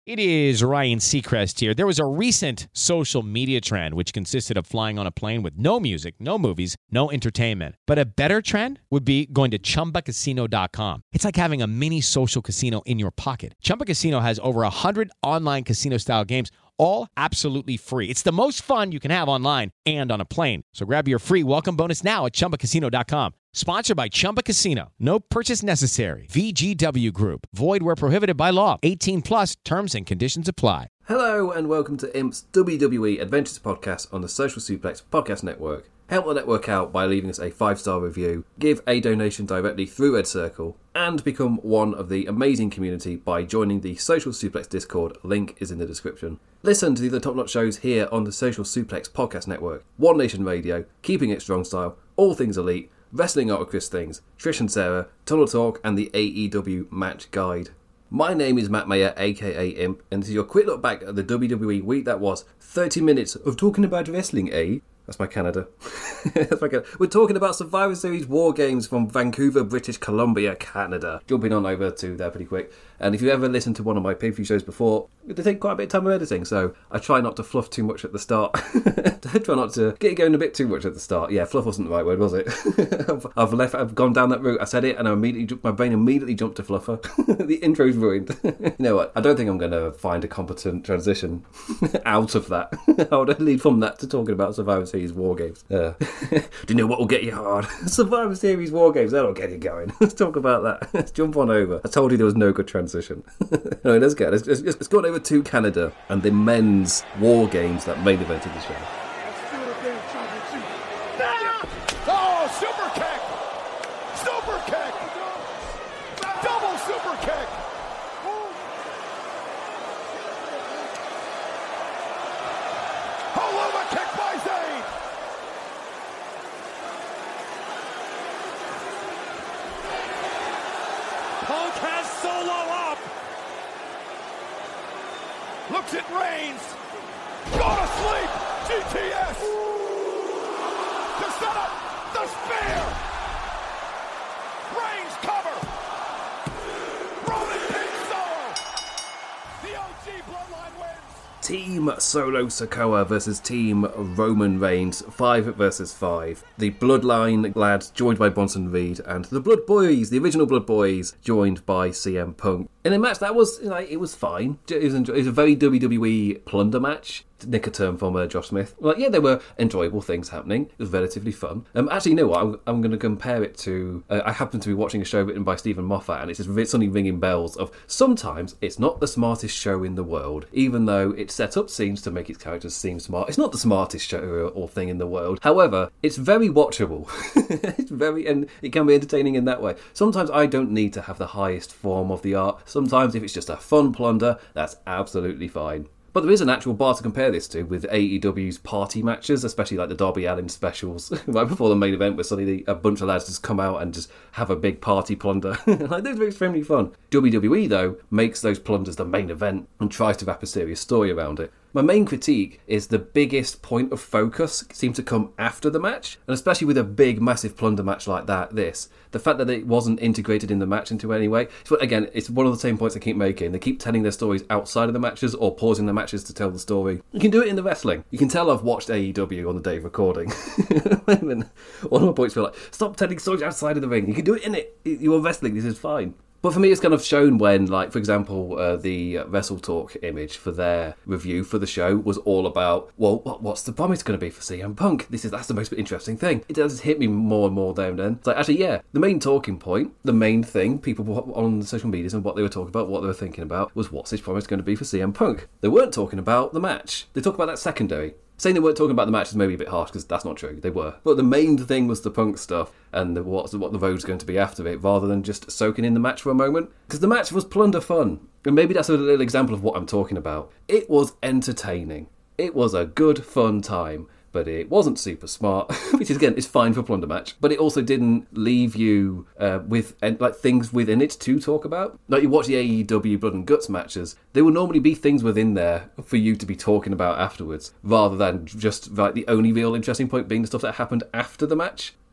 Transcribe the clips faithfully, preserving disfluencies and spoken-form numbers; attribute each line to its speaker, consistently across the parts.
Speaker 1: It is Ryan Seacrest here. There was a recent social media trend which consisted of flying on a plane with no music, no movies, no entertainment. But a better trend would be going to Chumba Casino dot com. It's like having a mini social casino in your pocket. Chumba Casino has over one hundred online casino-style games, all absolutely free. It's the most fun you can have online and on a plane. So grab your free welcome bonus now at Chumba Casino dot com. Sponsored by Chumba Casino. No purchase necessary. V G W Group. Void where prohibited by law. eighteen plus terms and conditions apply.
Speaker 2: Hello and welcome to Imp's W W E Adventures podcast on the Social Suplex Podcast Network. Help the network out by leaving us a five-star review, give a donation directly through Red Circle, and become one of the amazing community by joining the Social Suplex Discord. Link is in the description. Listen to the top-notch shows here on the Social Suplex Podcast Network. One Nation Radio, Keeping It Strong Style, All Things Elite, Wrestling Out of Chris Things, Trish and Sarah, Tunnel Talk, and the A E W Match Guide. My name is Matt Mayer, aka Imp, and this is your quick look back at the W W E week that was. thirty minutes of talking about wrestling, eh? That's my Canada. That's my Canada. We're talking about Survivor Series War Games from Vancouver, British Columbia, Canada. Jumping on over to there pretty quick. And if you ever listened to one of my pay-per-view shows before, they take quite a bit of time of editing, so I try not to fluff too much at the start. I try not to get it going a bit too much at the start. Yeah, fluff wasn't the right word, was it? I've, I've left. I've gone down that route. I said it, and I immediately, my brain immediately jumped to fluffer. The intro's ruined. You know what? I don't think I'm going to find a competent transition out of that. I would lead from that to talking about Survivor Series War Games. Uh, do you know what will get you hard? Survivor Series War Games. That'll get you going. Let's talk about that. Let's jump on over. I told you there was no good transition. No, let's go. Let's, let's, let's go on over to Canada and the men's War Games that main evented the show.
Speaker 3: Oh, super kick! Super kick! Double super kick! Haluma kick by Zayn! Punk has Solo up! Looks at Reigns! Go to sleep! G T S! To set up the spear! Reigns cover! Roman King Solo! The O G Bloodline wins!
Speaker 2: Team Solo Sikoa versus Team Roman Reigns, five versus five. The Bloodline lads joined by Bronson Reed, and the Blood Boys, the original Blood Boys, joined by C M Punk. In a match that was, you know, it was fine. It was, enjoy- it was a very W W E plunder match. To nick a term from uh, Josh Smith. Like, yeah, there were enjoyable things happening. It was relatively fun. Um, actually, you know what? I'm, I'm going to compare it to... Uh, I happen to be watching a show written by Stephen Moffat, and it's just suddenly ringing bells of sometimes it's not the smartest show in the world, even though it set up scenes to make its characters seem smart. It's not the smartest show or thing in the world. However, it's very watchable. It's very... And it can be entertaining in that way. Sometimes I don't need to have the highest form of the art. Sometimes if it's just a fun plunder, that's absolutely fine. But there is an actual bar to compare this to with A E W's party matches, especially like the Darby Allin specials, right before the main event, where suddenly a bunch of lads just come out and just have a big party plunder. Like, those are extremely fun. W W E, though, makes those plunders the main event and tries to wrap a serious story around it. My main critique is the biggest point of focus seemed to come after the match, and especially with a big, massive plunder match like that, this, the fact that it wasn't integrated in the match into any way. So again, it's one of the same points I keep making. They keep telling their stories outside of the matches or pausing the matches to tell the story. You can do it in the wrestling. You can tell I've watched A E W on the day of recording. One of my points feel like, stop telling stories outside of the ring. You can do it in it. You're wrestling. This is fine. But for me, it's kind of shown when, like, for example, uh, the Wrestle Talk image for their review for the show was all about, well, what, what's the promise going to be for C M Punk? This is That's the most interesting thing. It does hit me more and more there and then. It's like, actually, yeah, the main talking point, the main thing, people on the social medias and what they were talking about, what they were thinking about, was what's his promise going to be for C M Punk? They weren't talking about the match. They talk about that secondary. Saying they weren't talking about the match is maybe a bit harsh, because that's not true. They were. But the main thing was the Punk stuff and the, what's, what the road's going to be after it, rather than just soaking in the match for a moment. Because the match was plunder fun. And maybe that's a little example of what I'm talking about. It was entertaining. It was a good, fun time. But it wasn't super smart, which is, again, is fine for a plunder match. But it also didn't leave you uh, with uh, like things within it to talk about. Like, you watch the A E W Blood and Guts matches, there will normally be things within there for you to be talking about afterwards, rather than just like the only real interesting point being the stuff that happened after the match.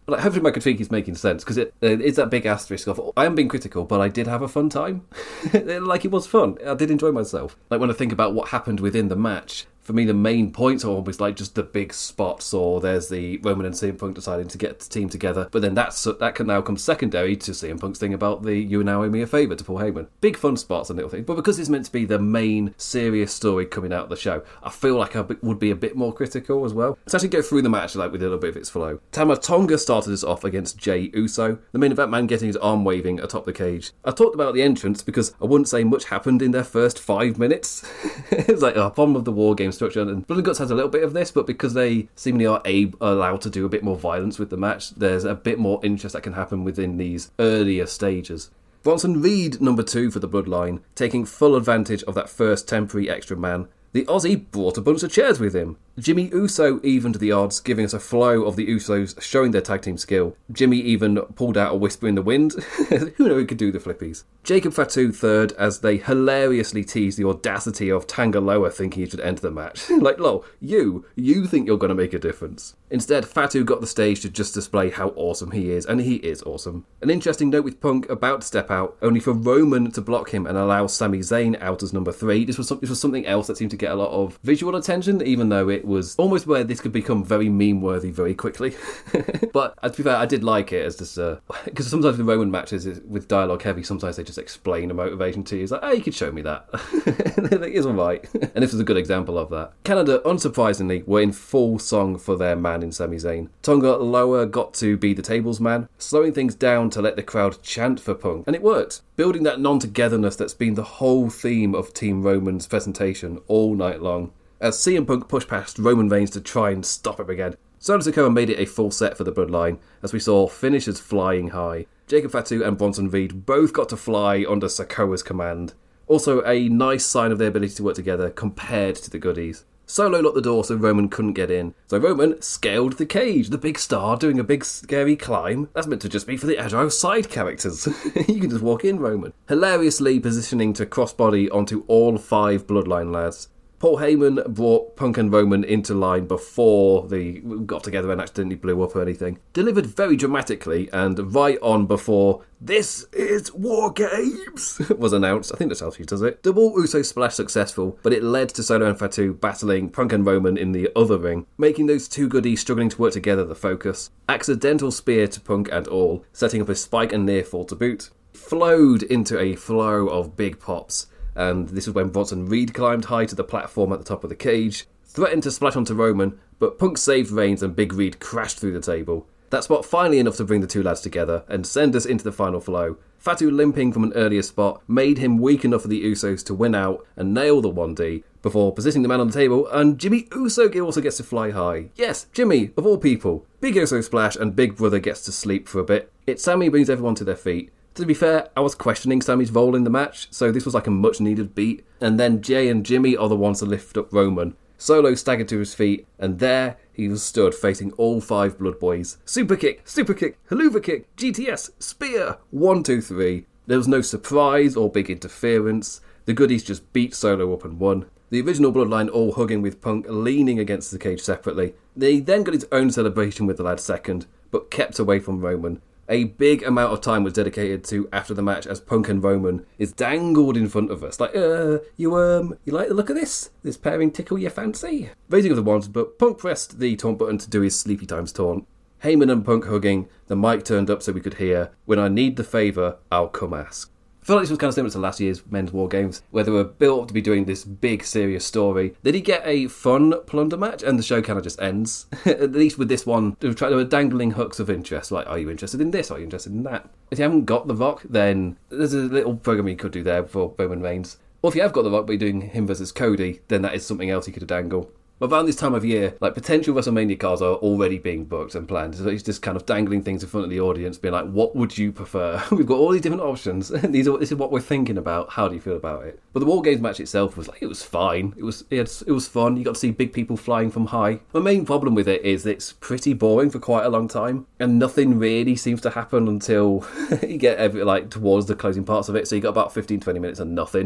Speaker 2: But like, hopefully my critique is making sense, because it, it is that big asterisk of, I am being critical, but I did have a fun time. Like, it was fun. I did enjoy myself. Like, when I think about what happened within the match, for me, the main points are always like just the big spots, or there's the Roman and C M Punk deciding to get the team together. But then that's that can now come secondary to C M Punk's thing about the you now owe me a favour to Paul Heyman. Big fun spots and little things. But because it's meant to be the main serious story coming out of the show, I feel like I would be a bit more critical as well. Let's actually go through the match like with a little bit of its flow. Tama Tonga started us off against Jey Uso, the main event man getting his arm waving atop the cage. I talked about the entrance because I wouldn't say much happened in their first five minutes. It's like a problem of the war game structure, and Blood and Guts has a little bit of this, but because they seemingly are able, allowed to do a bit more violence with the match, there's a bit more interest that can happen within these earlier stages. Bronson Reed, number two for the Bloodline, taking full advantage of that first temporary extra man. The Aussie brought a bunch of chairs with him. Jimmy Uso evened the odds, giving us a flow of the Usos showing their tag team skill. Jimmy even pulled out a whisper in the wind. Who knew he could do the flippies? Jacob Fatu third, as they hilariously teased the audacity of Tanga Loa thinking he should enter the match. Like, lol, you, you think you're going to make a difference. Instead, Fatu got the stage to just display how awesome he is, and he is awesome. An interesting note with Punk about to step out, only for Roman to block him and allow Sami Zayn out as number three. This was, some, this was something else that seemed to get a lot of visual attention, even though it was almost where this could become very meme-worthy very quickly. But, to be fair, I did like it as this, because uh, sometimes the Roman matches with dialogue heavy, sometimes they just explain a motivation to you. It's like, oh, you could show me that. It is alright. And this was a good example of that. Canada, unsurprisingly, were in full song for their man in Sami Zayn. Tonga Loa got to be the tables man, slowing things down to let the crowd chant for Punk. And it worked, building that non-togetherness that's been the whole theme of Team Roman's presentation all night long. As C M Punk pushed past Roman Reigns to try and stop him again, Solo Sikoa made it a full set for the Bloodline, as we saw finishers flying high. Jacob Fatu and Bronson Reed both got to fly under Sikoa's command. Also a nice sign of their ability to work together compared to the goodies. Solo locked the door so Roman couldn't get in. So Roman scaled the cage, the big star doing a big scary climb. That's meant to just be for the agile side characters. You can just walk in, Roman. Hilariously positioning to crossbody onto all five Bloodline lads. Paul Heyman brought Punk and Roman into line before they got together and accidentally blew up or anything. Delivered very dramatically and right on before "This is War Games" was announced. I think that's how she does it. Double Uso splash successful, but it led to Solo and Fatu battling Punk and Roman in the other ring, making those two goodies struggling to work together the focus. Accidental spear to Punk and all, setting up a spike and near fall to boot. Flowed into a flow of big pops. And this is when Bronson Reed climbed high to the platform at the top of the cage, threatened to splash onto Roman, but Punk saved Reigns and Big Reed crashed through the table. That spot finally enough to bring the two lads together and send us into the final flow. Fatu limping from an earlier spot made him weak enough for the Usos to win out and nail the one D, before positioning the man on the table, and Jimmy Uso also gets to fly high. Yes, Jimmy, of all people. Big Uso splash and Big Brother gets to sleep for a bit. It Sammy brings everyone to their feet. To be fair, I was questioning Sammy's role in the match, so this was like a much needed beat. And then Jay and Jimmy are the ones to lift up Roman. Solo staggered to his feet, and there he was stood facing all five Blood Boys. Super kick, super kick, haluva kick, G T S, spear, one, two, three. There was no surprise or big interference. The goodies just beat Solo up and won. The original Bloodline all hugging with Punk leaning against the cage separately. They then got his own celebration with the lad second, but kept away from Roman. A big amount of time was dedicated to after the match as Punk and Roman is dangled in front of us. Like, uh, you, um, you like the look of this? This pairing tickle your fancy? Raising of the wands, but Punk pressed the taunt button to do his Sleepy Times taunt. Heyman and Punk hugging, the mic turned up so we could hear, "When I need the favour, I'll come ask." I feel like this was kind of similar to last year's Men's War Games, where they were built up to be doing this big, serious story. Did he get a fun plunder match, and the show kind of just ends? At least with this one, they were, trying, they were dangling hooks of interest, like, are you interested in this, are you interested in that? If you haven't got The Rock, then there's a little program you could do there for Roman Reigns. Or if you have got The Rock, but you're doing him versus Cody, then that is something else you could dangle. But around this time of year, like, potential WrestleMania cards are already being booked and planned. So he's just kind of dangling things in front of the audience, being like, what would you prefer? We've got all these different options. These are, this is what we're thinking about. How do you feel about it? But the War Games match itself was like, it was fine. It was, it, had, it was fun. You got to see big people flying from high. My main problem with it is it's pretty boring for quite a long time. And nothing really seems to happen until you get every, like towards the closing parts of it. So you got about fifteen, twenty minutes and nothing.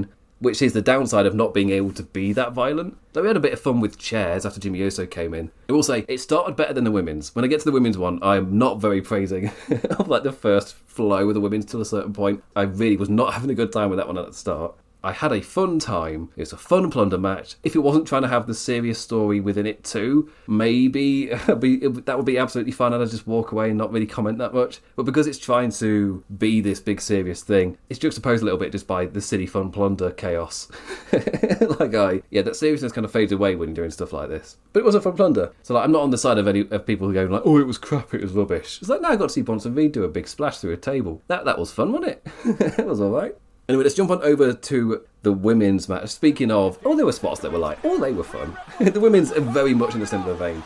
Speaker 2: which is the downside of not being able to be that violent. So we had a bit of fun with chairs after Jimmy Uso came in. I will say, it started better than the women's. When I get to the women's one, I'm not very praising of like the first flow of the women's till a certain point. I really was not having a good time with that one at the start. I had a fun time. It was a fun plunder match. If it wasn't trying to have the serious story within it too, maybe that would be absolutely fun and I'd just walk away and not really comment that much. But because it's trying to be this big serious thing, it's juxtaposed a little bit just by the silly fun plunder chaos. like I, yeah, that seriousness kind of fades away when you're doing stuff like this. But it was a fun plunder. So like, I'm not on the side of any of people who go like, oh, it was crap, it was rubbish. It's like, no, I got to see Bronson Reed do a big splash through a table. That that was fun, wasn't it? It was all right. Anyway, let's jump on over to the women's match. Speaking of, oh, there were spots that were like, oh, they were fun. The women's are very much in a similar vein.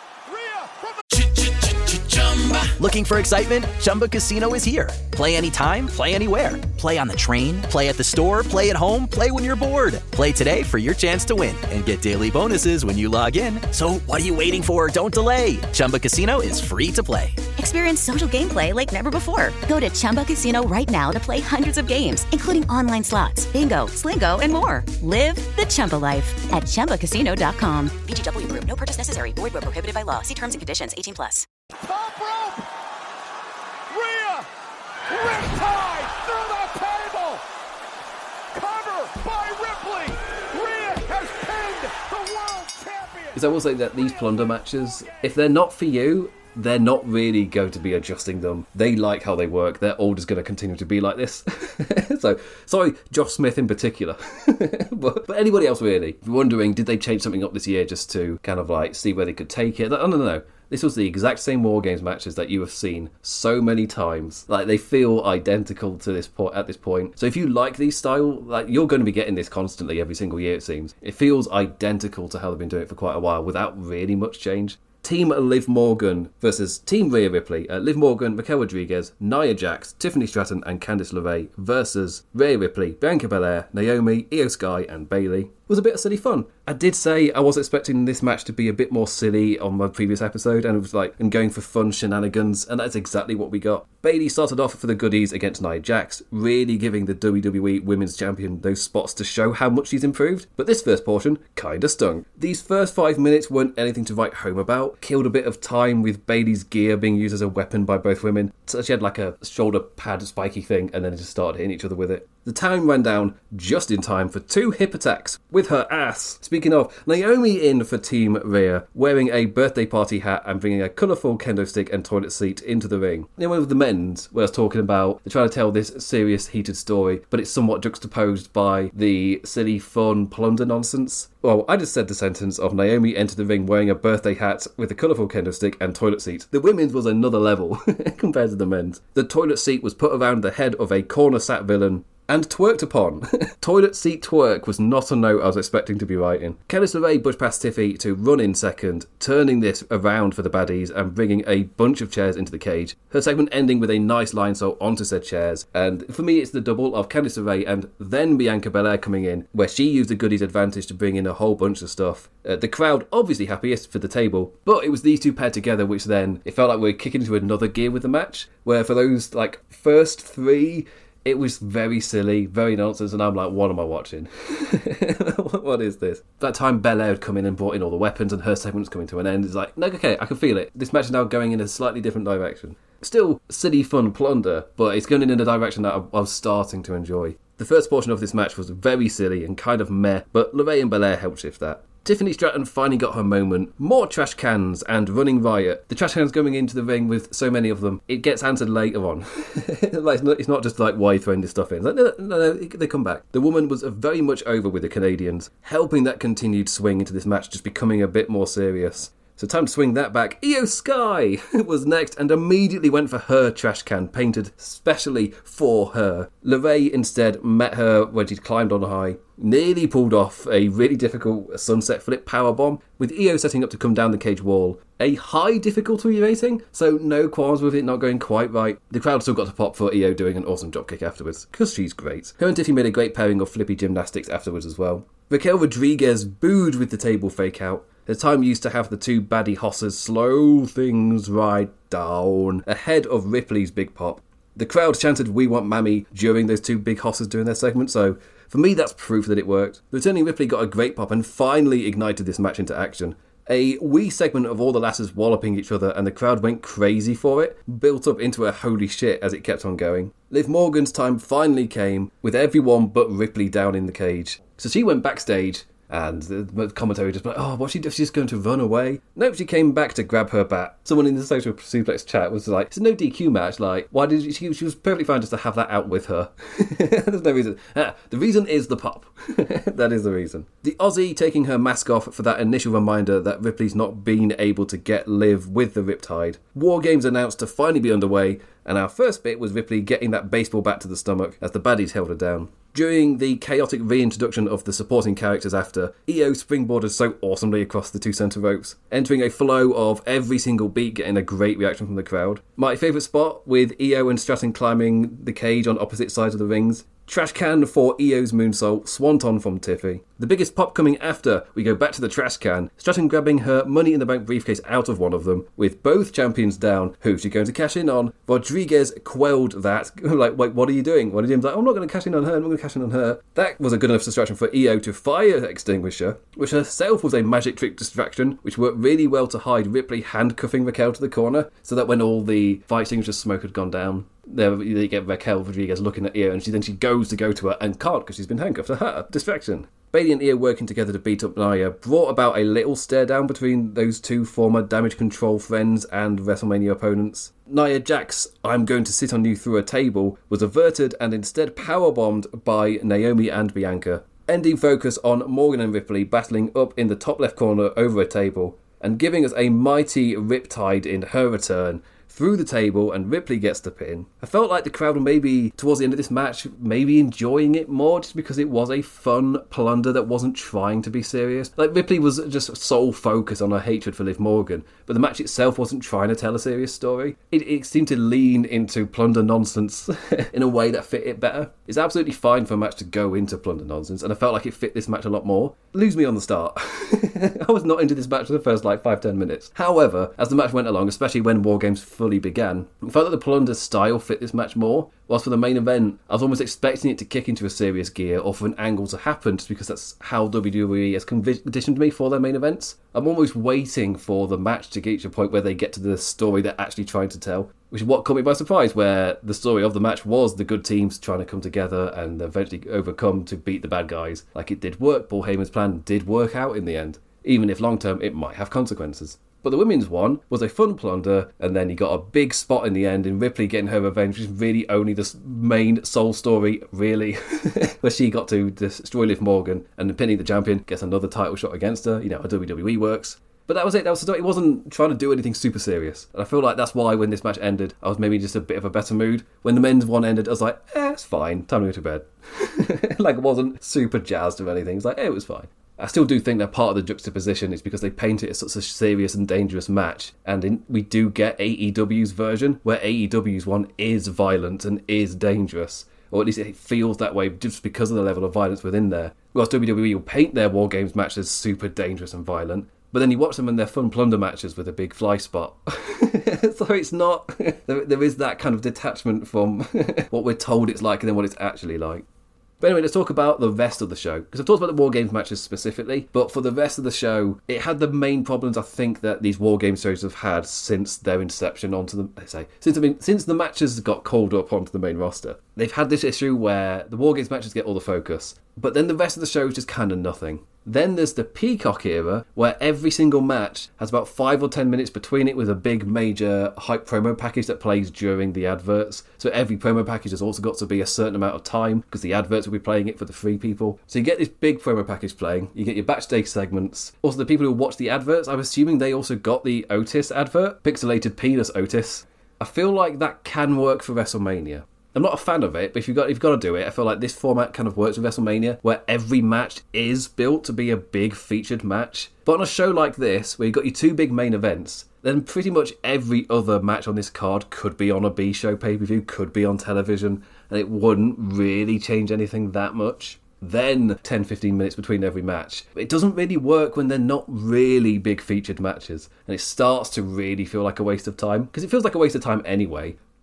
Speaker 4: Looking for excitement? Chumba Casino is here. Play anytime, play anywhere. Play on the train, play at the store, play at home, play when you're bored. Play today for your chance to win and get daily bonuses when you log in. So what are you waiting for? Don't delay. Chumba Casino is free to play.
Speaker 5: Experience social gameplay like never before. Go to Chumba Casino right now to play hundreds of games, including online slots, bingo, Slingo, and more. Live the Chumba life at Chumba Casino dot com. V G W Group. No purchase necessary. Void where prohibited by law. See terms and conditions. eighteen plus.
Speaker 3: Top rope! Rhea! Riptide through the table! Cover by Ripley! Rhea has pinned the world champion!
Speaker 2: Because I will say that these plunder matches, if they're not for you, they're not really going to be adjusting them. They like how they work. They're all just going to continue to be like this. So, sorry, Josh Smith in particular. but, but anybody else really. If you're wondering, did they change something up this year just to kind of like see where they could take it? No, no, no. This was the exact same War Games matches that you have seen so many times. Like, they feel identical to this point at this point. So if you like these style, like, you're going to be getting this constantly every single year, it seems. It feels identical to how they've been doing it for quite a while without really much change. Team Liv Morgan versus Team Rhea Ripley. Uh, Liv Morgan, Raquel Rodriguez, Nia Jax, Tiffany Stratton and Candice LeRae versus Rhea Ripley, Bianca Belair, Naomi, Io Sky and Bayley. Was a bit of silly fun. I did say I was expecting this match to be a bit more silly on my previous episode and it was like and going for fun shenanigans, and that's exactly what we got. Bayley started off for the goodies against Nia Jax, really giving the W W E Women's Champion those spots to show how much she's improved, but this first portion kinda stung. These first five minutes weren't anything to write home about. Killed a bit of time with Bayley's gear being used as a weapon by both women. So she had like a shoulder pad spiky thing and then it just started hitting each other with it. The time ran down just in time for two hip attacks with her ass. Speaking of, Naomi in for Team Rhea, wearing a birthday party hat and bringing a colourful kendo stick and toilet seat into the ring. You know, with the men's, where I was talking about, they're trying to tell this serious, heated story, but it's somewhat juxtaposed by the silly, fun, plunder nonsense. Well, I just said the sentence of Naomi entered the ring wearing a birthday hat with a colourful kendo stick and toilet seat. The women's was another level compared to the men's. The toilet seat was put around the head of a corner sat villain and twerked upon. Toilet seat twerk was not a note I was expecting to be writing. Candice LeRae pushed past Tiffy to run in second, turning this around for the baddies and bringing a bunch of chairs into the cage. Her segment ending with a nice line so onto said chairs. And for me, it's the double of Candice LeRae and then Bianca Belair coming in, where she used the goodies advantage to bring in a whole bunch of stuff. Uh, the crowd obviously happiest for the table, but it was these two paired together, which then it felt like we were kicking into another gear with the match, where for those like first three, it was very silly, very nonsense, and I'm like, what am I watching? What is this? That time Belair had come in and brought in all the weapons and her segment was coming to an end. It's like, no, okay, I can feel it. This match is now going in a slightly different direction. Still silly, fun plunder, but it's going in a direction that I, I was starting to enjoy. The first portion of this match was very silly and kind of meh, but LeRae and Belair helped shift that. Tiffany Stratton finally got her moment. More trash cans and running riot. The trash cans going into the ring with so many of them. It gets answered later on. Like, it's not just like, why are you throwing this stuff in? It's like, no, no, no, they come back. The woman was very much over with the Canadians, helping that continued swing into this match just becoming a bit more serious. So time to swing that back. Io Sky was next and immediately went for her trash can, painted specially for her. LeRae instead met her when she'd climbed on high, nearly pulled off a really difficult sunset flip powerbomb, with Io setting up to come down the cage wall. A high difficulty rating, so no qualms with it not going quite right. The crowd still got to pop for Io doing an awesome dropkick afterwards, because she's great. Her and Tiffy made a great pairing of flippy gymnastics afterwards as well. Raquel Rodriguez booed with the table fake out. The time used to have the two baddie hosses slow things right down ahead of Ripley's big pop. The crowd chanted "We want Mammy" during those two big hosses doing their segment, so For me, that's proof that it worked. The returning Ripley got a great pop and finally ignited this match into action. A wee segment of all the lasses walloping each other and the crowd went crazy for it, built up into a holy shit as it kept on going. Liv Morgan's time finally came, with everyone but Ripley down in the cage. So she went backstage, and the commentary just like, oh, what's she doing? She's just going to run away? Nope, she came back to grab her bat. Someone in the Social Suplex chat was like, it's a no D Q match, like, why did she, she was perfectly fine just to have that out with her. There's no reason. Ah, the reason is the pop. That is the reason. The Aussie taking her mask off for that initial reminder that Ripley's not been able to get Liv with the Riptide. War Games announced to finally be underway, and our first bit was Ripley getting that baseball bat to the stomach as the baddies held her down. During the chaotic reintroduction of the supporting characters after, E O springboarded so awesomely across the two centre ropes, entering a flow of every single beat getting a great reaction from the crowd. My favourite spot, with E O and Stratton climbing the cage on opposite sides of the rings. Trash can for E O's moonsault, swanton from Tiffy. The biggest pop coming after we go back to the trash can, Stratton grabbing her Money in the Bank briefcase out of one of them, with both champions down. Who's she going to cash in on? Rodriguez quelled that. Like, wait, what are you doing? What are you doing? Like, I'm not going to cash in on her, I'm not going to cash in on her. That was a good enough distraction for E O to fire Extinguisher, which herself was a magic trick distraction, which worked really well to hide Ripley handcuffing Raquel to the corner, so that when all the fire extinguisher smoke had gone down, there you get Raquel Rodriguez looking at E O, and she then she goes to go to her and can't because she's been handcuffed. Aha, distraction. Bayley and E O working together to beat up Nia brought about a little stare down between those two former Damage Control friends and WrestleMania opponents. Nia Jax, I'm going to sit on you through a table, was averted and instead powerbombed by Naomi and Bianca, ending focus on Morgan and Ripley battling up in the top left corner over a table, and giving us a mighty Riptide in her return, through the table, and Ripley gets the pin. I felt like the crowd were maybe, towards the end of this match, maybe enjoying it more just because it was a fun plunder that wasn't trying to be serious. Like, Ripley was just sole focus on her hatred for Liv Morgan, but the match itself wasn't trying to tell a serious story. It, it seemed to lean into plunder nonsense in a way that fit it better. It's absolutely fine for a match to go into plunder nonsense, and I felt like it fit this match a lot more. Lose me on the start. I was not into this match for the first, like, five to ten minutes. However, as the match went along, especially when War Games fully began, I felt that the plunder style fit this match more. Whilst for the main event, I was almost expecting it to kick into a serious gear or for an angle to happen just because that's how W W E has conditioned me for their main events. I'm almost waiting for the match to get to a point where they get to the story they're actually trying to tell, which is what caught me by surprise, where the story of the match was the good teams trying to come together and eventually overcome to beat the bad guys. Like, it did work. Paul Heyman's plan did work out in the end, even if long term it might have consequences. But the women's one was a fun plunder, and then you got a big spot in the end in Ripley getting her revenge, which is really only the main soul story, really, where she got to destroy Liv Morgan, and pinning the champion gets another title shot against her. You know how W W E works. But that was it. That was the story. It wasn't trying to do anything super serious. And I feel like that's why when this match ended, I was maybe just a bit of a better mood. When the men's one ended, I was like, eh, it's fine. Time to go to bed. Like, I wasn't super jazzed or anything. It's like, eh, it was fine. I still do think that part of the juxtaposition is because they paint it as such a serious and dangerous match, and in, we do get A E W's version, where A E W's one is violent and is dangerous, or at least it feels that way just because of the level of violence within there. Whilst W W E will paint their War Games matches super dangerous and violent, but then you watch them in their fun plunder matches with a big fly spot. So it's not... there, there is that kind of detachment from what we're told it's like and then what it's actually like. But anyway, let's talk about the rest of the show. Because I've talked about the War Games matches specifically, but for the rest of the show, it had the main problems I think that these War Games shows have had since their inception onto the... Let's say, since, I mean, since the matches got called up onto the main roster. They've had this issue where the War Games matches get all the focus, but then the rest of the show is just kind of nothing. Then there's the Peacock era, where every single match has about five or ten minutes between it with a big major hype promo package that plays during the adverts. So every promo package has also got to be a certain amount of time, because the adverts will be playing it for the free people. So you get this big promo package playing, you get your backstage segments. Also, the people who watch the adverts, I'm assuming they also got the Otis advert, Pixelated Penis Otis. I feel like that can work for WrestleMania. I'm not a fan of it, but if you've got, if you've got to do it, I feel like this format kind of works with WrestleMania, where every match is built to be a big featured match. But on a show like this, where you've got your two big main events, then pretty much every other match on this card could be on a B-show pay-per-view, could be on television, and it wouldn't really change anything that much. Then ten to fifteen minutes between every match. It doesn't really work when they're not really big featured matches, and it starts to really feel like a waste of time, because it feels like a waste of time anyway.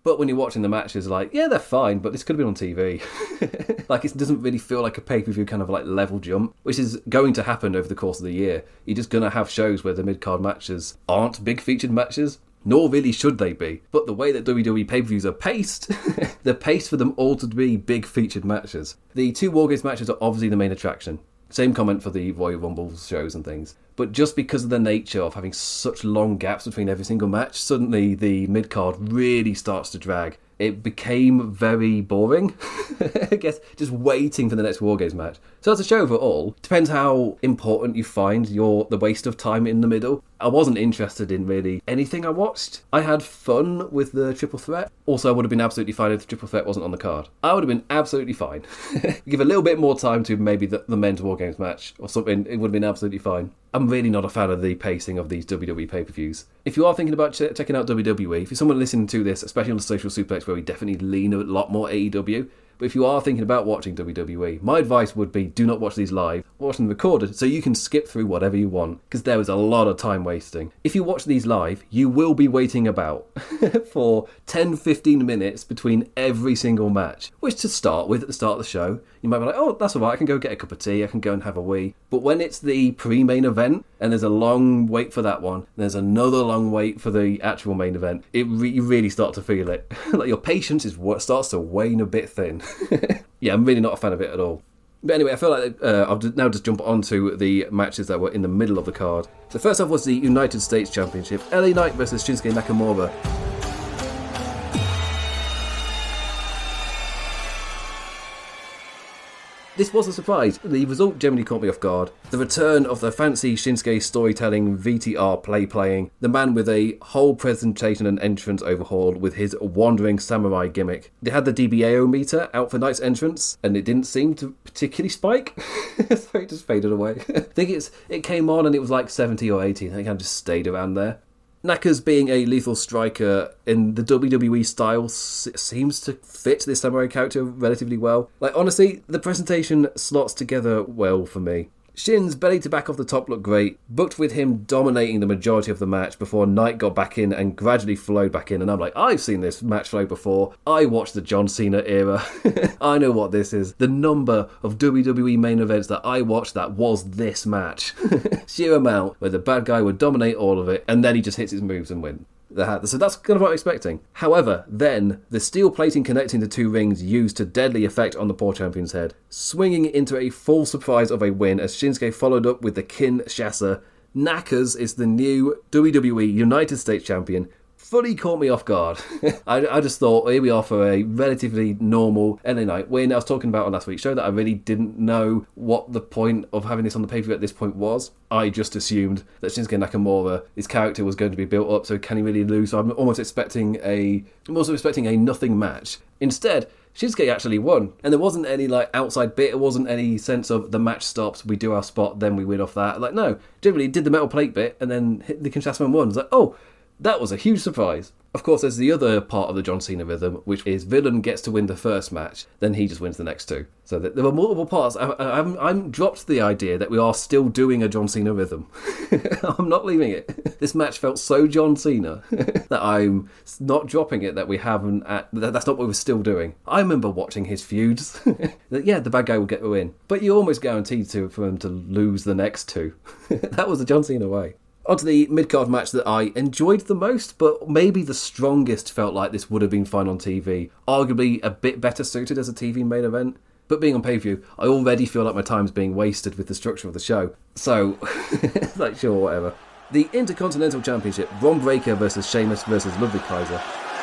Speaker 2: But when you're watching the matches, like, yeah, they're fine, but this could have been on T V. Like, it doesn't really feel like a pay-per-view kind of like level jump, which is going to happen over the course of the year. You're just going to have shows where the mid-card matches aren't big featured matches, nor really should they be. But the way that W W E pay-per-views are paced, they're paced for them all to be big featured matches. The two War Games matches are obviously the main attraction. Same comment for the Royal Rumble shows and things. But just because of the nature of having such long gaps between every single match, suddenly the mid-card really starts to drag. It became very boring, I guess, just waiting for the next War Games match. So as a show overall, depends how important you find your the waste of time in the middle. I wasn't interested in really anything I watched. I had fun with the triple threat. Also, I would have been absolutely fine if the triple threat wasn't on the card. I would have been absolutely fine. Give a little bit more time to maybe the, the men's War Games match or something, it would have been absolutely fine. I'm really not a fan of the pacing of these W W E pay-per-views. If you are thinking about ch- checking out W W E, if you're someone listening to this, especially on the Social Suplex where we definitely lean a lot more A E W, but if you are thinking about watching W W E, my advice would be do not watch these live, watch them recorded so you can skip through whatever you want, because there is a lot of time wasting. If you watch these live, you will be waiting about for ten to fifteen minutes between every single match, which to start with at the start of the show, you might be like, oh, that's alright, I can go get a cup of tea, I can go and have a wee. But when it's the pre-main event, and there's a long wait for that one, there's another long wait for the actual main event, it re- you really start to feel it. Like your patience is what starts to wane a bit thin. Yeah, I'm really not a fan of it at all. But anyway, I feel like uh, I'll now just jump on to the matches that were in the middle of the card. So first off was the United States Championship, L A Knight versus Shinsuke Nakamura. This was a surprise. The result generally caught me off guard. The return of the fancy Shinsuke storytelling, V T R play playing, the man with a whole presentation and entrance overhauled with his wandering samurai gimmick. They had the D B A O meter out for Knight's entrance, and it didn't seem to particularly spike, so it just faded away. I think it's it came on and it was like seventy or eighty, I think I just stayed around there. Knackers being a lethal striker in the W W E style s- seems to fit this samurai character relatively well. Like, honestly, the presentation slots together well for me. Shin's belly to back off the top looked great, booked with him dominating the majority of the match before Knight got back in and gradually flowed back in. And I'm like, I've seen this match flow before. I watched the John Cena era. I know what this is. The number of W W E main events that I watched that was this match. Sheer amount where the bad guy would dominate all of it and then he just hits his moves and win. So that's kind of what I'm expecting. However, then, the steel plating connecting the two rings used to deadly effect on the poor champion's head, swinging into a full surprise of a win as Shinsuke followed up with the Kinshasa. Knackers is the new W W E United States Champion. Fully caught me off guard. I, I just thought, here we are for a relatively normal L A Knight win. I was talking about on last week's show that I really didn't know what the point of having this on the pay-per-view at this point was. I just assumed that Shinsuke Nakamura, his character was going to be built up, so can he really lose? So I'm almost expecting a, I'm also expecting a nothing match. Instead, Shinsuke actually won, and there wasn't any like outside bit, there wasn't any sense of the match stops, we do our spot, then we win off that. Like, no, generally did the metal plate bit and then hit the Kinshasa and won. It's like, oh, that was a huge surprise. Of course, there's the other part of the John Cena rhythm, which is villain gets to win the first match, then he just wins the next two. So there were multiple parts. I, I, I'm, I'm dropped the idea that we are still doing a John Cena rhythm. I'm not leaving it. This match felt so John Cena that I'm not dropping it, that we haven't, at, that that's not what we're still doing. I remember watching his feuds. That, yeah, the bad guy will get the win. But you're almost guaranteed to for him to lose the next two. That was the John Cena way. On to the mid-card match that I enjoyed the most, but maybe the strongest felt like this would have been fine on T V. Arguably a bit better suited as a T V main event. But being on pay-per-view, I already feel like my time's being wasted with the structure of the show. So, like, sure, whatever. The Intercontinental Championship, Bron Breakker versus Sheamus versus Ludwig Kaiser.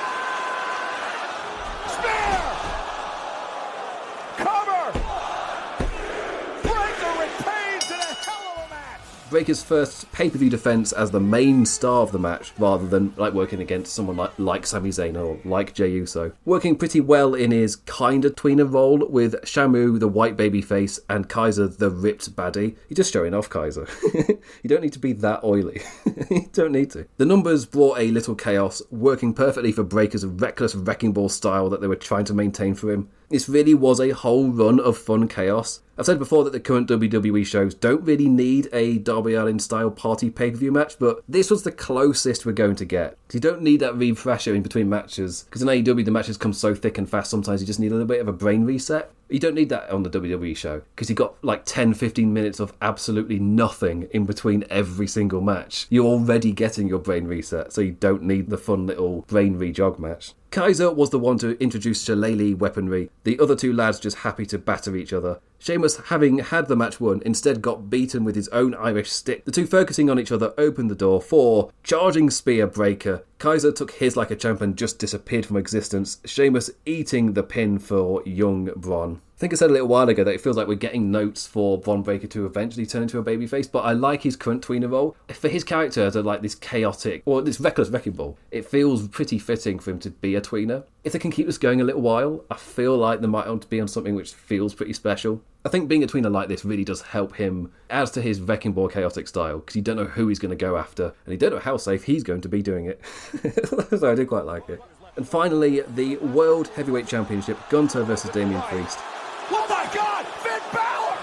Speaker 2: Breakker's first pay-per-view defence as the main star of the match, rather than like working against someone like, like Sami Zayn or like Jey Uso. Working pretty well in his kind of tweener role with Shamu, the white babyface, and Kaiser, the ripped baddie. You're just showing off, Kaiser. You don't need to be that oily. You don't need to. The numbers brought a little chaos, working perfectly for Breakker's reckless wrecking ball style that they were trying to maintain for him. This really was a whole run of fun chaos. I've said before that the current W W E shows don't really need a Darby Allin-style party pay-per-view match, but this was the closest we're going to get. You don't need that refresher in between matches, because in A E W the matches come so thick and fast, sometimes you just need a little bit of a brain reset. You don't need that on the W W E show, because you got like ten fifteen minutes of absolutely nothing in between every single match. You're already getting your brain reset, so you don't need the fun little brain re-jog match. Kaiser was the one to introduce shillelagh weaponry, the other two lads just happy to batter each other. Sheamus, having had the match won, instead got beaten with his own Irish stick. The two focusing on each other opened the door for charging spear breaker. Kaiser took his like a champ and just disappeared from existence, Sheamus eating the pin for young Braun. I think I said a little while ago that it feels like we're getting notes for Bron Breakker to eventually turn into a babyface, but I like his current tweener role. For his character to like this chaotic, or this reckless wrecking ball, it feels pretty fitting for him to be a tweener. If they can keep this going a little while, I feel like they might want to be on something which feels pretty special. I think being a tweener like this really does help him, adds to his wrecking ball chaotic style, because you don't know who he's going to go after, and you don't know how safe he's going to be doing it. So I do quite like it. And finally, the World Heavyweight Championship, Gunther versus Damian Priest.
Speaker 3: Oh my God! Finn Balor!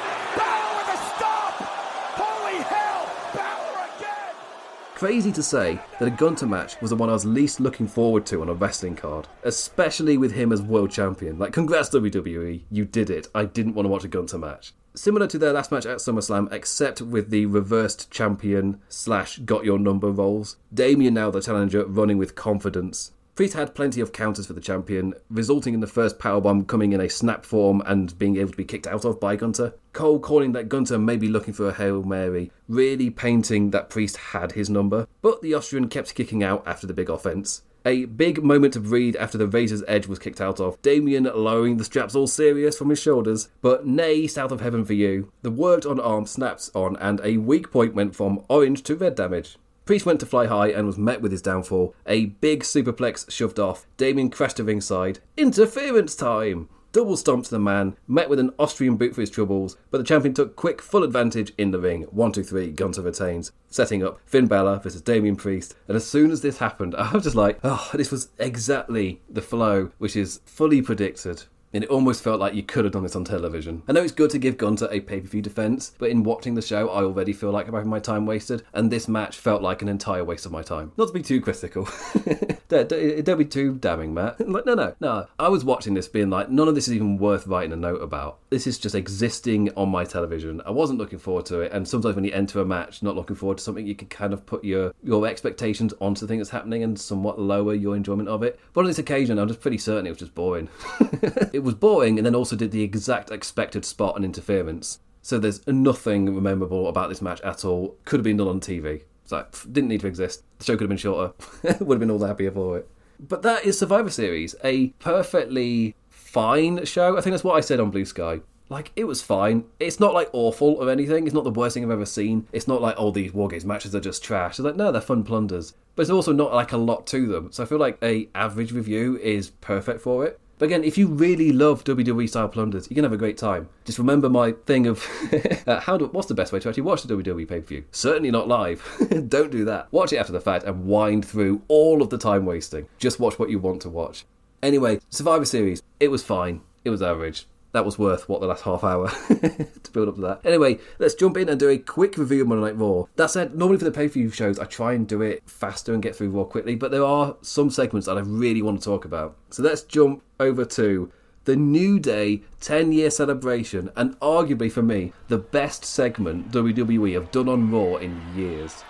Speaker 3: Balor with a stop! Holy hell! Balor again!
Speaker 2: Crazy to say that a Gunther match was the one I was least looking forward to on a wrestling card, especially with him as world champion. Like, congrats W W E, you did it. I didn't want to watch a Gunther match. Similar to their last match at SummerSlam, except with the reversed champion slash got your number roles. Damian now the challenger, running with confidence. Priest had plenty of counters for the champion, resulting in the first powerbomb coming in a snap form and being able to be kicked out of by Gunther. Cole calling that Gunther may be looking for a Hail Mary, really painting that Priest had his number, but the Austrian kept kicking out after the big offense. A big moment to breathe after the Razor's Edge was kicked out of, Damian lowering the straps all serious from his shoulders, but nay, south of heaven for you. The worked on arm snaps on and a weak point went from orange to red damage. Priest went to fly high and was met with his downfall. A big superplex shoved off. Damian crashed to ringside. Interference time! Double stomp to the man, met with an Austrian boot for his troubles, but the champion took quick full advantage in the ring. one two three, Gunther retains. Setting up Finn Balor versus Damian Priest. And as soon as this happened, I was just like, oh, this was exactly the flow which is fully predicted. And it almost felt like you could have done this on television. I know it's good to give Gunther a pay-per-view defence, but in watching the show, I already feel like I'm having my time wasted, and this match felt like an entire waste of my time. Not to be too critical. don't, don't, don't be too damning, Matt. Like, no, no, no. I was watching this being like, none of this is even worth writing a note about. This is just existing on my television. I wasn't looking forward to it, and sometimes when you enter a match, not looking forward to something, you can kind of put your, your expectations onto the thing that's happening and somewhat lower your enjoyment of it. But on this occasion, I'm just pretty certain it was just boring. It was boring and then also did the exact expected spot and interference. So there's nothing memorable about this match at all. Could have been done on T V. So didn't need to exist. The show could have been shorter. Would have been all the happier for it. But that is Survivor Series. A perfectly fine show. I think that's what I said on Blue Sky. Like, it was fine. It's not, like, awful or anything. It's not the worst thing I've ever seen. It's not like, oh, these War Games matches are just trash. It's like, no, they're fun plunders. But it's also not, like, a lot to them. So I feel like a average review is perfect for it. But again, if you really love W W E-style plunders, you can have a great time. Just remember my thing of, uh, how do, what's the best way to actually watch the W W E pay-per-view? Certainly not live. Don't do that. Watch it after the fact and wind through all of the time wasting. Just watch what you want to watch. Anyway, Survivor Series, it was fine. It was average. That was worth, what, the last half hour to build up to that. Anyway, let's jump in and do a quick review of Monday Night Raw. That said, normally for the pay-per-view shows, I try and do it faster and get through Raw quickly, but there are some segments that I really want to talk about. So let's jump over to the New Day ten-year celebration, and arguably for me, the best segment W W E have done on Raw in years.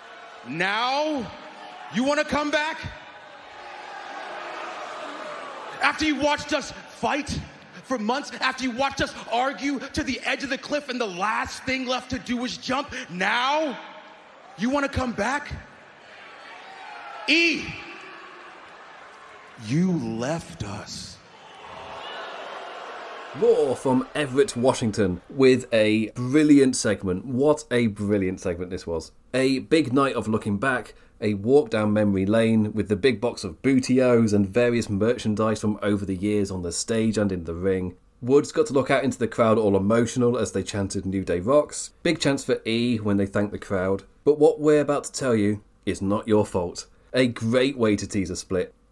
Speaker 3: Now, you want to come back? After you watched us fight for months, after you watched us argue to the edge of the cliff and the last thing left to do was jump, now you want to come back? E, you left us.
Speaker 2: Raw from Everett, Washington, with a brilliant segment. What a brilliant segment this was. A big night of looking back, a walk down memory lane with the big box of bootios and various merchandise from over the years on the stage and in the ring. Woods got to look out into the crowd all emotional as they chanted New Day Rocks. Big chance for E when they thanked the crowd. But what we're about to tell you is not your fault. A great way to tease a split.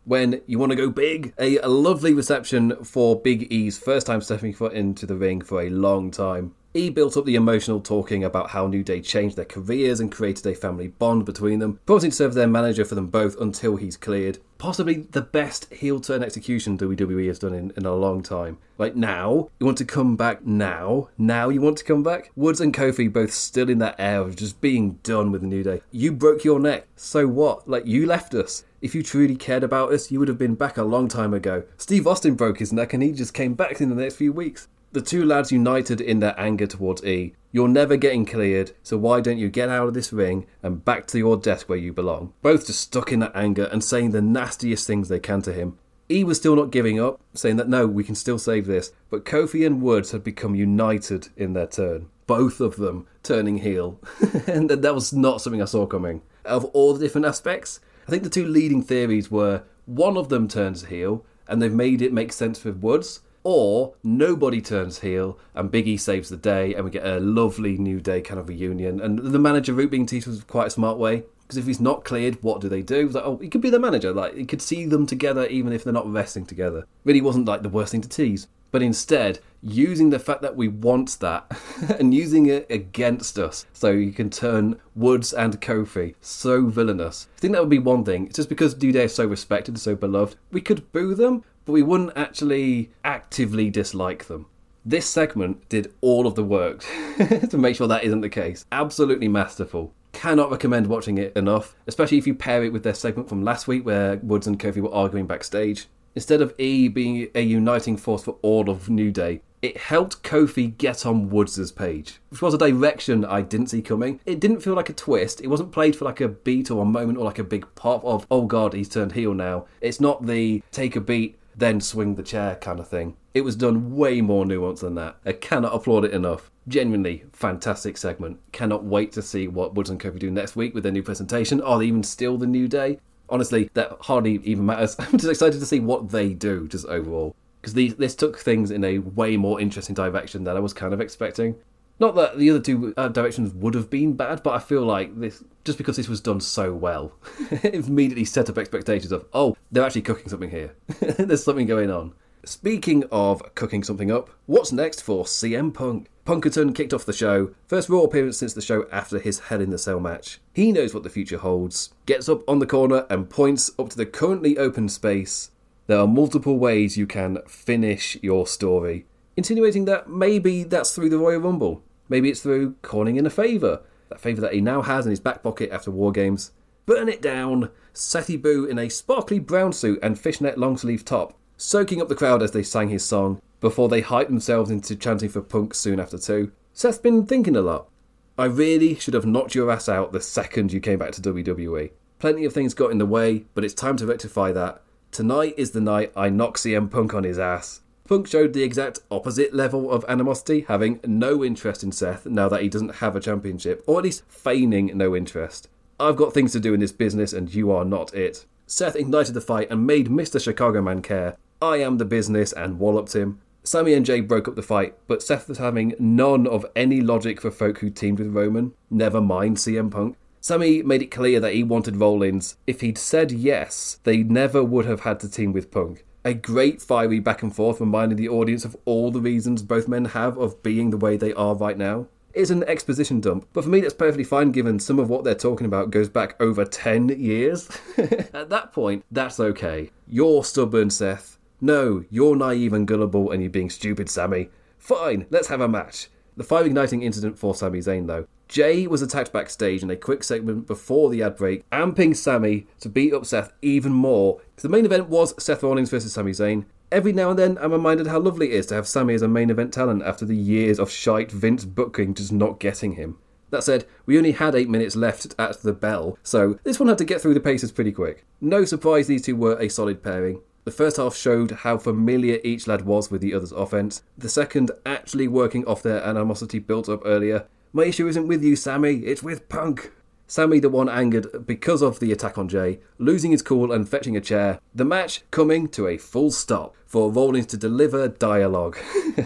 Speaker 2: When you want to go big, a, a lovely reception for Big E's first time stepping foot into the ring for a long time. E built up the emotional talking about how New Day changed their careers and created a family bond between them, promising to serve as their manager for them both until he's cleared. Possibly the best heel turn execution W W E has done in, in a long time. Like now, you want to come back now? Now you want to come back? Woods and Kofi both still in that air of just being done with the New Day. You broke your neck. So what? Like, you left us. If you truly cared about us, you would have been back a long time ago. Steve Austin broke his neck and he just came back in the next few weeks. The two lads united in their anger towards E. You're never getting cleared, so why don't you get out of this ring and back to your desk where you belong? Both just stuck in that anger and saying the nastiest things they can to him. E was still not giving up, saying that no, we can still save this, but Kofi and Woods had become united in their turn. Both of them turning heel. And that was not something I saw coming. Out of all the different aspects, I think the two leading theories were one of them turns heel, and they've made it make sense for Woods, or nobody turns heel and Big E saves the day and we get a lovely New Day kind of reunion. And the manager route being teased was quite a smart way, because if he's not cleared, what do they do? It was like, oh, he could be the manager. Like, he could see them together even if they're not wrestling together. Really wasn't like the worst thing to tease. But instead, using the fact that we want that and using it against us so you can turn Woods and Kofi so villainous. I think that would be one thing. It's just because New Day is so respected and so beloved, we could boo them, but we wouldn't actually actively dislike them. This segment did all of the work to make sure that isn't the case. Absolutely masterful. Cannot recommend watching it enough, especially if you pair it with their segment from last week where Woods and Kofi were arguing backstage. Instead of E being a uniting force for all of New Day, it helped Kofi get on Woods' page, which was a direction I didn't see coming. It didn't feel like a twist. It wasn't played for like a beat or a moment or like a big pop of, oh god, he's turned heel now. It's not the take a beat, then swing the chair kind of thing. It was done way more nuanced than that. I cannot applaud it enough. Genuinely fantastic segment. Cannot wait to see what Woods and Kofi do next week with their new presentation. Are they even still the New Day? Honestly, that hardly even matters. I'm just excited to see what they do, just overall. Because this took things in a way more interesting direction than I was kind of expecting. Not that the other two uh, directions would have been bad, but I feel like this, just because this was done so well, it immediately set up expectations of, oh, they're actually cooking something here. There's something going on. Speaking of cooking something up, what's next for C M Punk? Punkerton kicked off the show, first Raw appearance since the show after his Hell in the Cell match. He knows what the future holds, gets up on the corner and points up to the currently open space. There are multiple ways you can finish your story, insinuating that maybe that's through the Royal Rumble. Maybe it's through calling in a favour, that favour that he now has in his back pocket after War Games. Burn it down, Sethy Boo in a sparkly brown suit and fishnet long sleeve top, soaking up the crowd as they sang his song, before they hyped themselves into chanting for Punk soon after too. Seth's been thinking a lot. I really should have knocked your ass out the second you came back to W W E. Plenty of things got in the way, but it's time to rectify that. Tonight is the night I knock C M Punk on his ass. Punk showed the exact opposite level of animosity, having no interest in Seth now that he doesn't have a championship, or at least feigning no interest. I've got things to do in this business and you are not it. Seth ignited the fight and made Mister Chicago Man care. I am the business and walloped him. Sami and Jay broke up the fight, but Seth was having none of any logic for folk who teamed with Roman, never mind C M Punk. Sami made it clear that he wanted Rollins. If he'd said yes, they never would have had to team with Punk. A great fiery back and forth reminding the audience of all the reasons both men have of being the way they are right now. It's an exposition dump, but for me that's perfectly fine given some of what they're talking about goes back over ten years. At that point, that's okay. You're stubborn, Seth. No, you're naive and gullible and you're being stupid, Sami. Fine, let's have a match. The fire-igniting incident for Sami Zayn, though. Jay was attacked backstage in a quick segment before the ad break, amping Sami to beat up Seth even more. The main event was Seth Rollins versus Sami Zayn. Every now and then, I'm reminded how lovely it is to have Sami as a main event talent after the years of shite Vince booking just not getting him. That said, we only had eight minutes left at the bell, so this one had to get through the paces pretty quick. No surprise these two were a solid pairing. The first half showed how familiar each lad was with the other's offense. The second actually working off their animosity built up earlier. My issue isn't with you, Sami, it's with Punk. Sami the one angered because of the attack on Jay, losing his cool and fetching a chair. The match coming to a full stop for Rollins to deliver dialogue.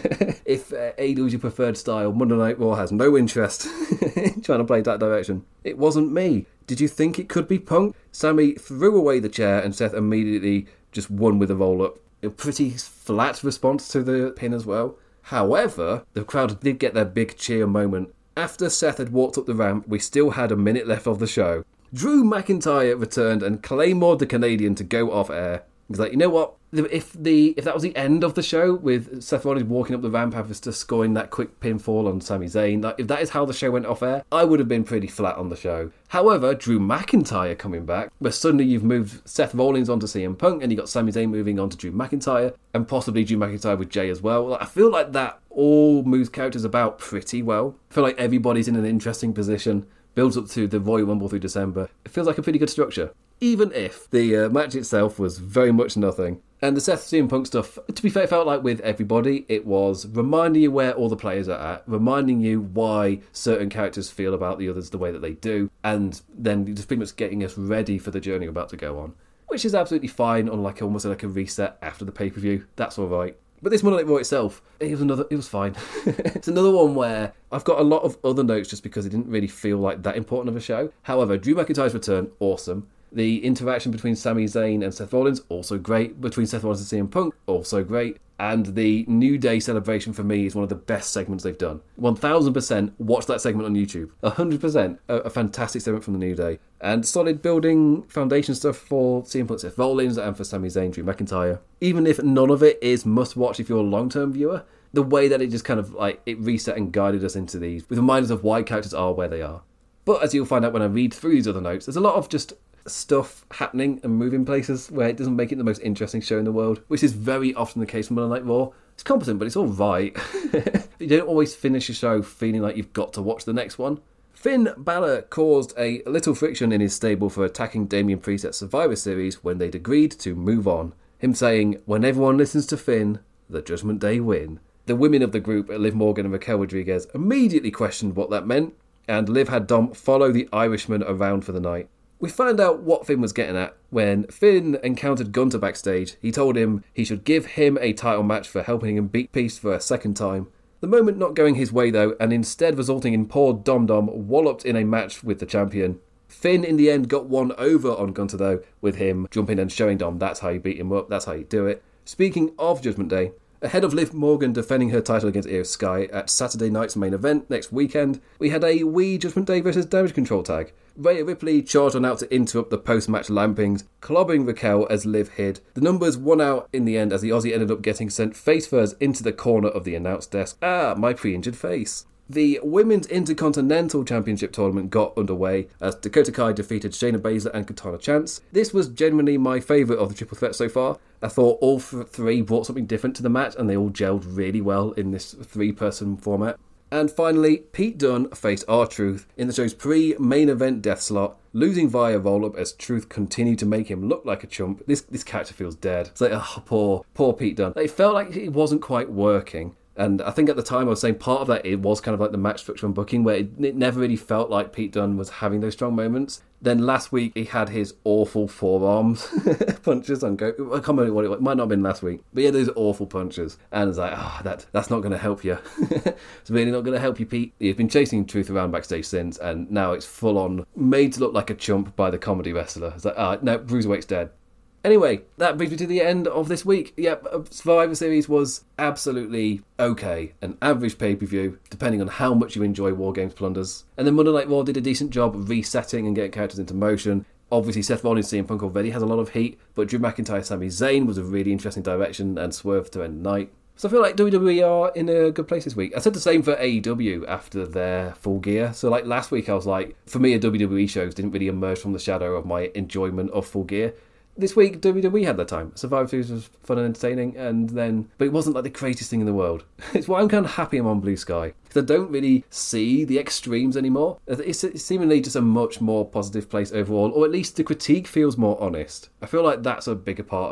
Speaker 2: If uh, A E W is your preferred style, Monday Night Raw has no interest in trying to play that direction. It wasn't me. Did you think it could be Punk? Sami threw away the chair and Seth immediately just won with a roll-up. A pretty flat response to the pin as well. However, the crowd did get their big cheer moment. After Seth had walked up the ramp, we still had a minute left of the show. Drew McIntyre returned and Claymore the Canadian to go off air. He's like, you know what? If the if that was the end of the show with Seth Rollins walking up the ramp after scoring that quick pinfall on Sami Zayn, like if that is how the show went off air, I would have been pretty flat on the show. However, Drew McIntyre coming back, where suddenly you've moved Seth Rollins onto C M Punk and you got Sami Zayn moving on to Drew McIntyre, and possibly Drew McIntyre with Jay as well. Like, I feel like that all moves characters about pretty well. I feel like everybody's in an interesting position. Builds up to the Royal Rumble through December. It feels like a pretty good structure. Even if the uh, match itself was very much nothing. And the Seth C M Punk stuff, to be fair, felt like with everybody, it was reminding you where all the players are at, reminding you why certain characters feel about the others the way that they do, and then just pretty much getting us ready for the journey about to go on. Which is absolutely fine on like almost like a reset after the pay-per-view. That's alright. But this Monday Night Raw itself, it was another. It was fine. It's another one where I've got a lot of other notes just because it didn't really feel like that important of a show. However, Drew McIntyre's return, awesome. The interaction between Sami Zayn and Seth Rollins, also great. Between Seth Rollins and C M Punk, also great. And the New Day celebration for me is one of the best segments they've done. one thousand percent watch that segment on YouTube. one hundred percent a, a fantastic segment from the New Day. And solid building foundation stuff for C M Punk, Seth Rollins, and for Sami Zayn, Drew McIntyre. Even if none of it is must-watch if you're a long-term viewer, the way that it just kind of like it reset and guided us into these with reminders of why characters are where they are. But as you'll find out when I read through these other notes, there's a lot of just stuff happening and moving places where it doesn't make it the most interesting show in the world, which is very often the case for Monday Night Raw. It's competent, but it's all right. You don't always finish a show feeling like you've got to watch the next one. Finn Balor caused a little friction in his stable for attacking Damian Priest at Survivor Series when they'd agreed to move on. Him saying, when everyone listens to Finn, the Judgment Day win. The women of the group, Liv Morgan and Raquel Rodriguez, immediately questioned what that meant, and Liv had Dom follow the Irishman around for the night. We find out what Finn was getting at when Finn encountered Gunther backstage. He told him he should give him a title match for helping him beat Priest for a second time. The moment not going his way though, and instead resulting in poor Dom Dom walloped in a match with the champion. Finn in the end got one over on Gunther though, with him jumping and showing Dom that's how you beat him up, that's how you do it. Speaking of Judgment Day, ahead of Liv Morgan defending her title against Io Sky at Saturday night's main event next weekend, we had a wee Judgment Day versus Damage Control tag. Rhea Ripley charged on out to interrupt the post-match lampings, clobbering Raquel as Liv hid. The numbers won out in the end as the Aussie ended up getting sent face first into the corner of the announce desk. Ah, my pre-injured face. The Women's Intercontinental Championship tournament got underway as Dakota Kai defeated Shayna Baszler and Katana Chance. This was genuinely my favourite of the triple threat so far. I thought all three brought something different to the match and they all gelled really well in this three-person format. And finally, Pete Dunne faced R-Truth in the show's pre-main event death slot, losing via roll-up as Truth continued to make him look like a chump. This this character feels dead. It's like, oh, poor, poor Pete Dunne. It felt like it wasn't quite working. And I think at the time I was saying part of that it was kind of like the match structure and booking where it, it never really felt like Pete Dunne was having those strong moments. Then last week he had his awful forearms punches on go. I can't remember what it was. It might not have been last week. But he had those awful punches. And it's like, oh, that, that's not going to help you. It's really not going to help you, Pete. You've been chasing Truth around backstage since and now it's full on made to look like a chump by the comedy wrestler. It's like, ah, oh, no, Bruiserweight's dead. Anyway, that brings me to the end of this week. Yep, Survivor Series was absolutely okay. An average pay-per-view, depending on how much you enjoy War Games Plunders. And then Monday Night Raw did a decent job resetting and getting characters into motion. Obviously, Seth Rollins, C M Punk already has a lot of heat, but Drew McIntyre, Sami Zayn was a really interesting direction and swerve to end the night. So I feel like W W E are in a good place this week. I said the same for A E W after their Full Gear. So like last week I was like, for me, a W W E shows didn't really emerge from the shadow of my enjoyment of Full Gear. This week, W W E had their time. Survivor Series was fun and entertaining, and then, but it wasn't like the greatest thing in the world. It's why I'm kind of happy I'm on Blue Sky, because I don't really see the extremes anymore. It's, it's seemingly just a much more positive place overall, or at least the critique feels more honest. I feel like that's a bigger part of it.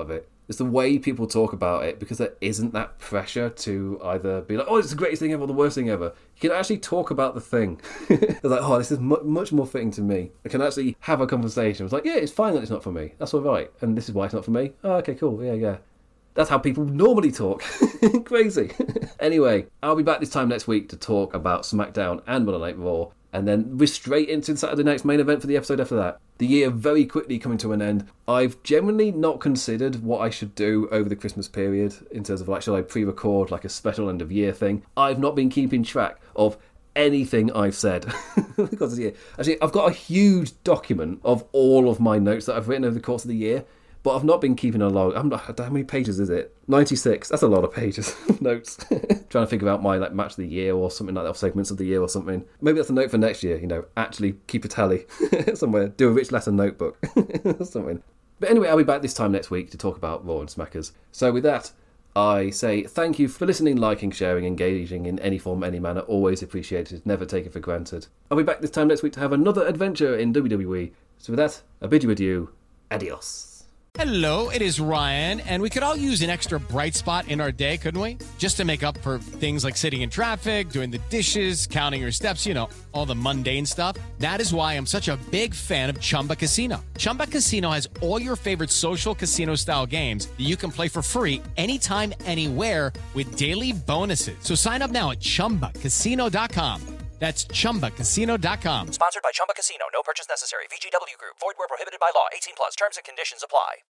Speaker 2: It's the way people talk about it, because there isn't that pressure to either be like, oh, it's the greatest thing ever or the worst thing ever. You can actually talk about the thing. It's like, oh, this is mu- much more fitting to me. I can actually have a conversation. It's like, yeah, it's fine that it's not for me. That's all right. And this is why it's not for me. Oh, okay, cool. Yeah, yeah. That's how people normally talk. Crazy. Anyway, I'll be back this time next week to talk about SmackDown and Monday Night Raw. And then we're straight into Saturday night's main event for the episode after that. The year very quickly coming to an end. I've generally not considered what I should do over the Christmas period in terms of like, should I pre-record like a special end of year thing? I've not been keeping track of anything I've said because of the year. Actually, I've got a huge document of all of my notes that I've written over the course of the year. But I've not been keeping a log. I'm not, how many pages is it? ninety-six. That's a lot of pages of notes. Trying to think about my like match of the year or something like that, or segments of the year or something. Maybe that's a note for next year, you know, actually keep a tally somewhere. Do a Rich Lesson notebook or something. But anyway, I'll be back this time next week to talk about Raw and Smackers. So with that, I say thank you for listening, liking, sharing, engaging in any form, any manner. Always appreciated, never taken for granted. I'll be back this time next week to have another adventure in W W E. So with that, I bid you adieu. Adios.
Speaker 1: Hello, it is Ryan, and we could all use an extra bright spot in our day, couldn't we? Just to make up for things like sitting in traffic, doing the dishes, counting your steps, you know, all the mundane stuff. That is why I'm such a big fan of Chumba Casino. Chumba Casino has all your favorite social casino-style games that you can play for free anytime, anywhere with daily bonuses. So sign up now at chumba casino dot com. That's chumba casino dot com.
Speaker 4: Sponsored by Chumba Casino. No purchase necessary. V G W Group. Void where prohibited by law. eighteen plus. Terms and conditions apply.